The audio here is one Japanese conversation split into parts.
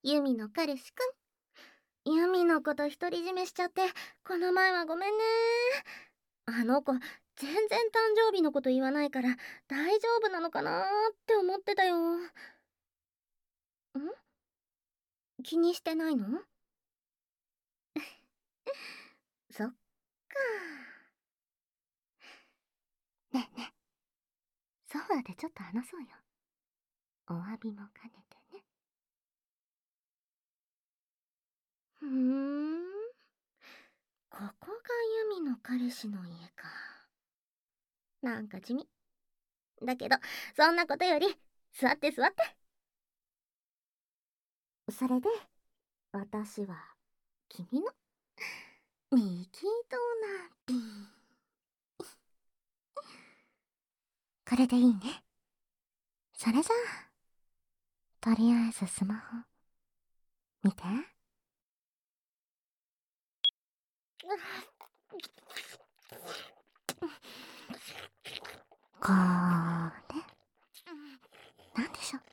ユミの彼氏くん。ユミのこと独り占めしちゃって、この前はごめんね。あの子、全然誕生日のこと言わないから、大丈夫なのかなーって思ってたよ。気にしてないの？そっか。ねえねえ、ソファーでちょっと話そうよ。お詫びも兼ねてね。ふーん。ここがユミの彼氏の家か。なんか地味。だけど、そんなことより、座って座って。それで、私は、君の、右隣。これでいいね。それじゃあ、とりあえずスマホ、見て。これ、なんでしょう。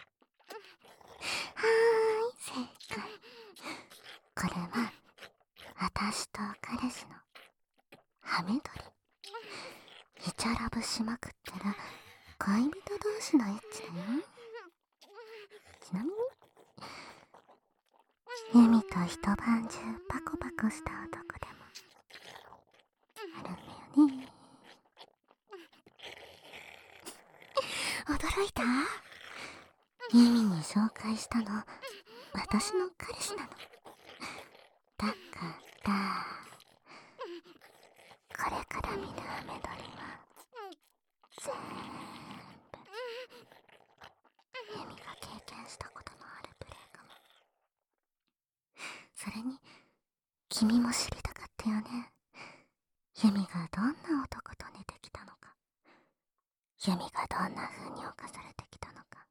正解。これは、私と彼氏の、ハメ撮り。イチャラブしまくってる、恋人同士のエッチだよ。ちなみに、ユミと一晩中パコパコした男でも、あるんだよね。驚いた？ユミに紹介したの、私の彼氏なの。だから、これから見るハメ撮りは、全部、ユミが経験したことのあるプレイかも。それに、君も知りたかったよね。ユミがどんな男と寝てきたのか。ユミがどんな風に侵されてきたのか。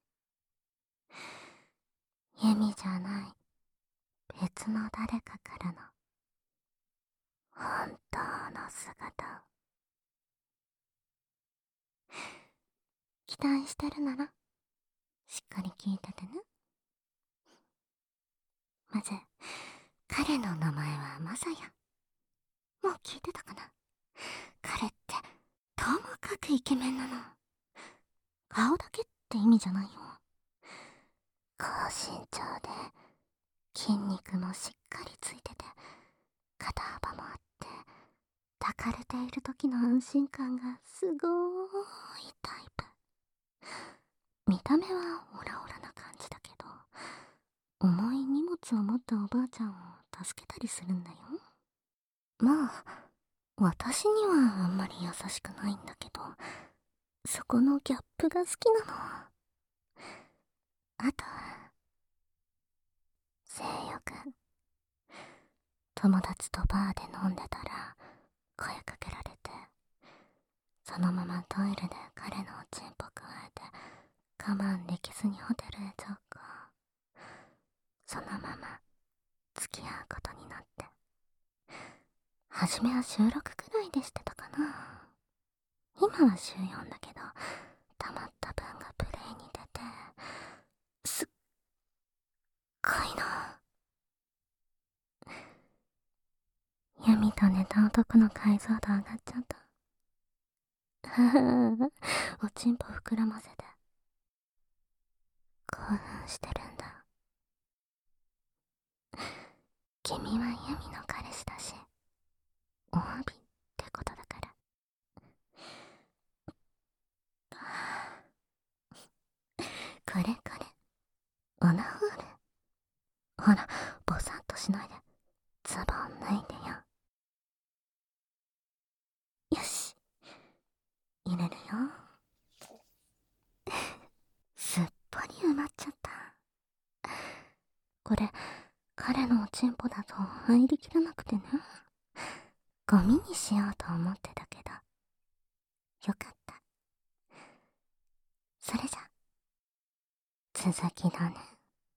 ユミじゃない、別の誰かからの、本当の姿を。期待してるなら、しっかり聞いててね。まず、彼の名前はマサヤ。もう聞いてたかな？彼って、ともかくイケメンなの。顔だけって意味じゃないよ。高身長で、筋肉もしっかりついてて、肩幅もあって、抱かれている時の安心感がすごーいタイプ。見た目はオラオラな感じだけど、重い荷物を持ったおばあちゃんを助けたりするんだよ。まあ、私にはあんまり優しくないんだけど、そこのギャップが好きなの。あとは、性欲。友達とバーで飲んでたら、声かけられて、そのままトイレで彼のおちんぽくわえて、我慢できずにホテルへ直行。そのまま、付き合うことになって。初めは週6くらいでしてたかな。今は週4だけど、溜まった分がプレイに出て、すっごいな。闇と寝た男の解像度上がっちゃった。ははおちんぽ膨らませて、興奮してるんだ。君は闇の彼氏だし、お詫びってことだから。これこれ、オナホール。ほら、ぼさっとしないで、ズボン脱いでよ。よし、入れるよ。すっぽり埋まっちゃった。これ、彼のおちんぽだと入りきらなくてね。ゴミにしようと思ってたけど、よかった。それじゃ、続きだね。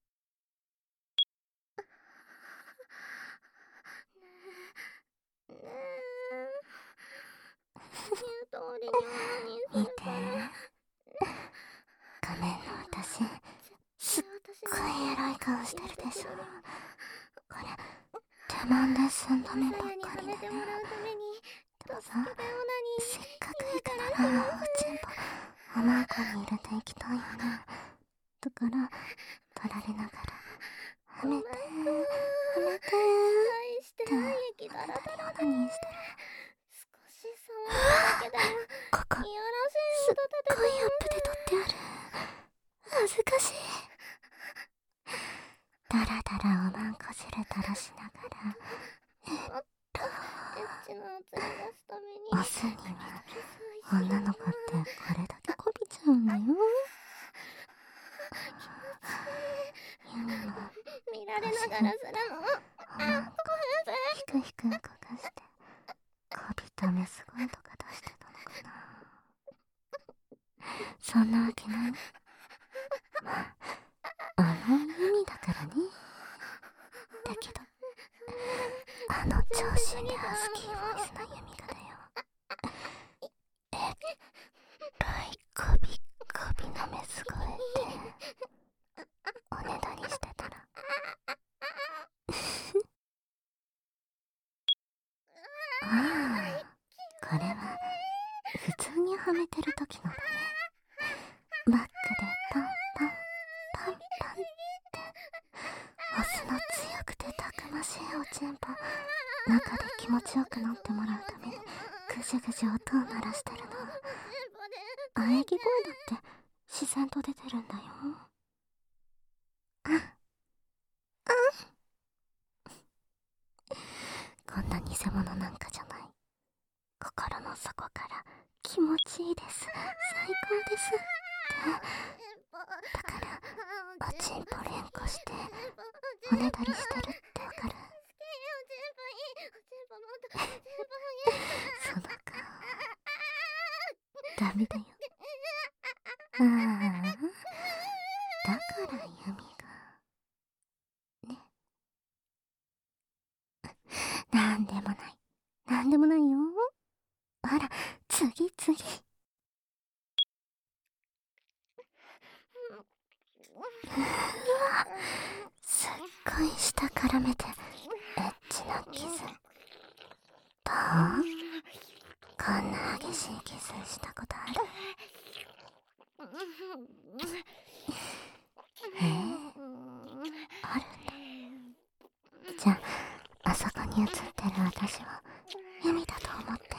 ねえ、言う通りにオナニーす見て。 るから。 画面の私、すっごいエロい顔してるでしょ。これ手間で済んだ面ばっかりでね。でもさ、せっかく行くならおちんぽおまんこに入れていきたいよね。だから取られながらはめてはめてっておねだりオナニーしてる。少し触るだけでもここすっごいアップで撮ってある。恥ずかしい。だらだらおまんこ汁垂らしながらオスには女の子ってこれだけこびちゃうんだよ。ユミも見られながらするのおまんこひくひく動かしてこびたメス声とか出してたのかな。そんなわけない。まあユミだからね。だけど長身でハスキーボイスのユミがだよ。えっらいこびこびのメス声でおねだりしてたらああ、これは普通にはめてる時のだね。バックでパンパンパンパンってオスの強くてたくましいおちんぽ中で気持ちよくなってもらうためにぐじゅぐじゅ音を鳴らしてるの。喘ぎ声だって自然と出てるんだよ。こんな偽物なんかじゃない。心の底から気持ちいいです、最高ですってだからおちんぽ連呼しておねだりしてるってわかる？その顔ダメだよ。ああ、だからユミがね。なんでもない、なんでもないよ。ほら次。うわ、すっごい舌絡めてエッチなキス。どう？こんな激しいキスしたことある？あるんだ。じゃあそこに映ってる私をユミだと思って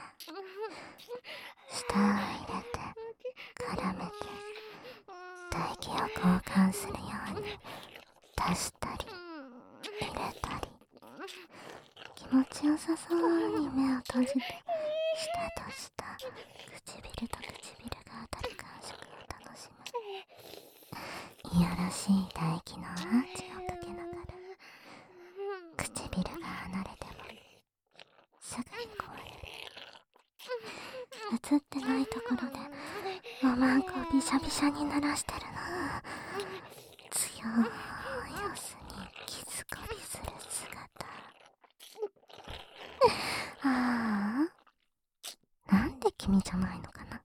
舌を入れて絡めて唾液を交換するように出したり入れたり気持ちよさそうに目を閉じて舌と舌、唇と唇が当たる感触を楽しむ。いやらしい唾液のアーチをかけながら唇が離れてもすぐに壊れる。映ってないところでおまんこをびしゃびしゃに濡らしてるの。強いオスにキスこびする姿。ああ、なんで君じゃないのかな。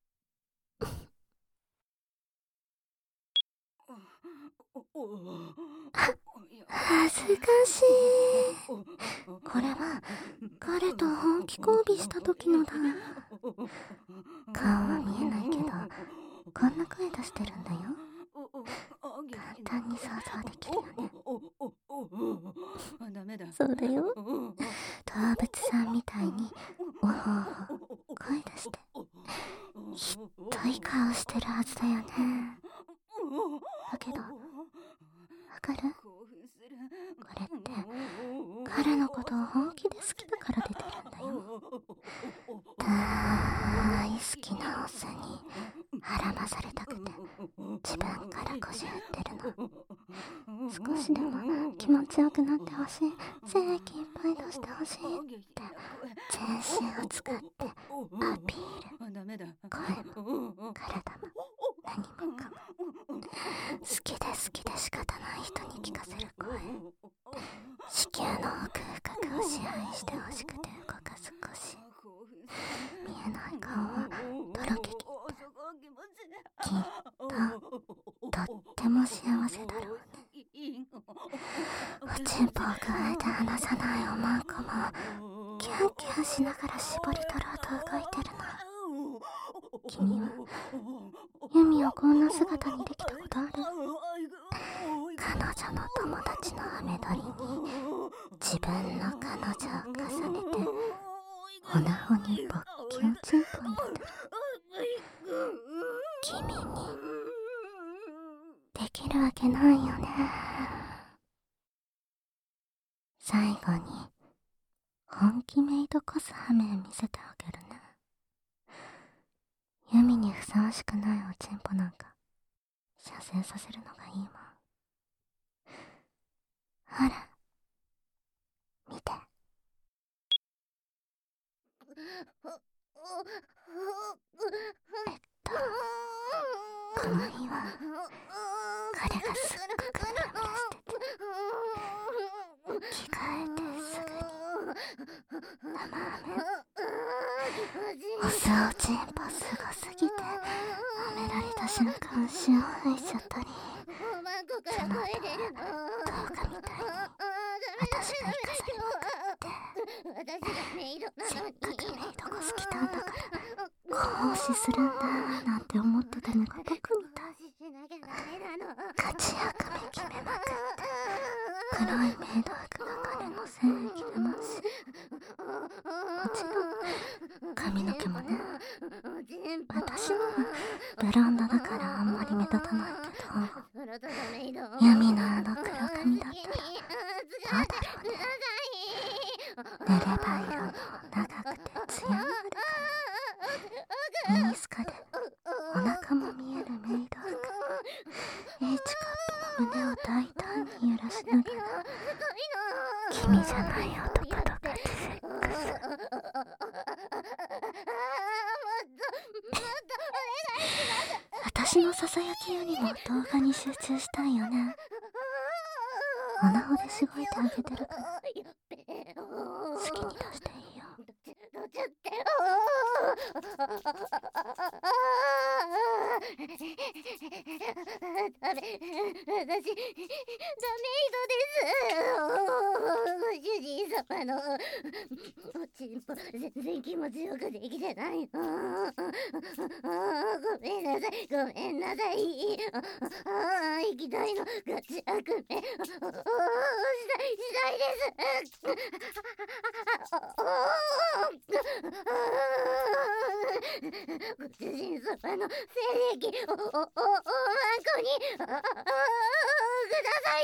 恥ずかしい。これは彼と本気交尾した時のだ。顔は見えないけどこんな声出してるんだよ。簡単に想像できるよね。そうだよ。動物さんみたいにおほおほ声出してひっどい顔してるはずだよね。だけどわかる？これって彼のことを本気で好きだから出てるんだよ。大好きなオスに孕まされたくて自分から腰振ってるの。少しでも気持ちよくなってほしい、精液いっぱい出してほしいって全身を使ってアピール。声も体も何もかも好きで仕方ない人に聞かせる声。子宮の奥深くを支配してほしくて動かす腰。見えない顔はとろけきってきっととっても幸せだだろうね。おちんぽをくわえて離さないおまんこもキャンキャンしながら絞り取ろうと動いてるの。君はユミをこんな姿にできたことある？彼女の友達のハメ撮りに自分の彼女を重ねてオナホに勃起をチンポ入れてる。君にできるわけないよね。最後に本気メイドコスハメ見せてあげるね。ユミにふさわしくないおちんぽなんか射精させるのがいいもん。ほら見て。可愛いわ。彼がすっごくムラムラしてて、着替えてすぐに生飴オスおちんぽすごすぎて舐められた瞬間潮吹いちゃったり、その後動画みたいに私が生かされまくってせっかくメイドコス来たんだからこうしするんだなんて思ってたのが僕みたい。ガチ悪夢決めまくって黒いメイド服が彼の精液でもし、もちろん髪の毛もね。私のはブロンドだからあんまり目立たないけど、ユミのあの黒髪だったらどうだろうね。寝れば色の長くて艶のある髪、ミニスカでお腹も見えるメイド服、H カップの胸を大胆に揺らしながら君じゃない男とガチセックス。私のささやきよりも動画に集中したいよね。オナホでしごいてあげてるから好きに出していいよ。私ダメイドです。ご主人様のおちんぽ全然気持ちよくできてないの。ごめんなさい、ごめんなさい。行きたいの、ガチ悪夢したいです。ご主人様の精液おまんこにください。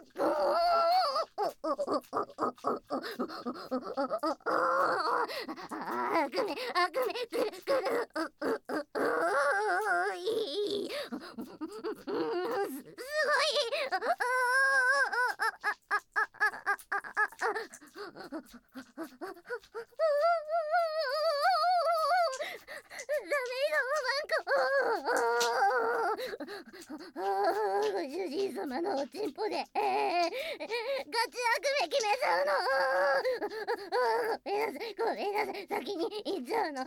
悪夢くるくるいいすごいご主人様のおちんぽで、ガチ悪夢決めちゃうの。ごめんなさい、先に行っちゃうの。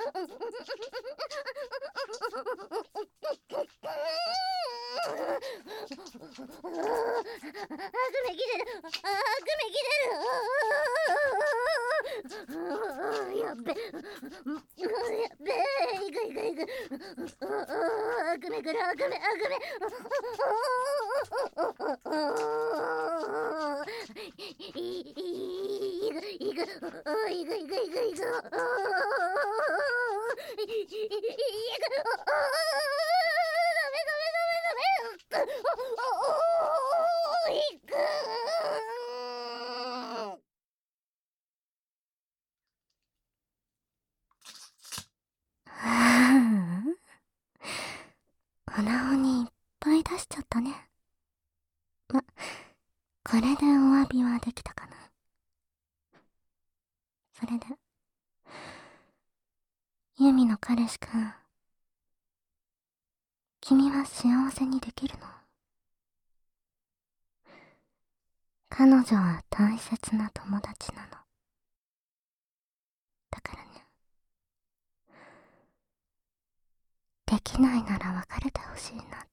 悪夢切れる、やっべいく悪夢くる穴子にいっぱい出しちゃったね。これでお詫びはできたかな。それでユミの彼氏くん、君は幸せにできるの？彼女は大切な友達なの。だからね、できないなら別れてほしいなって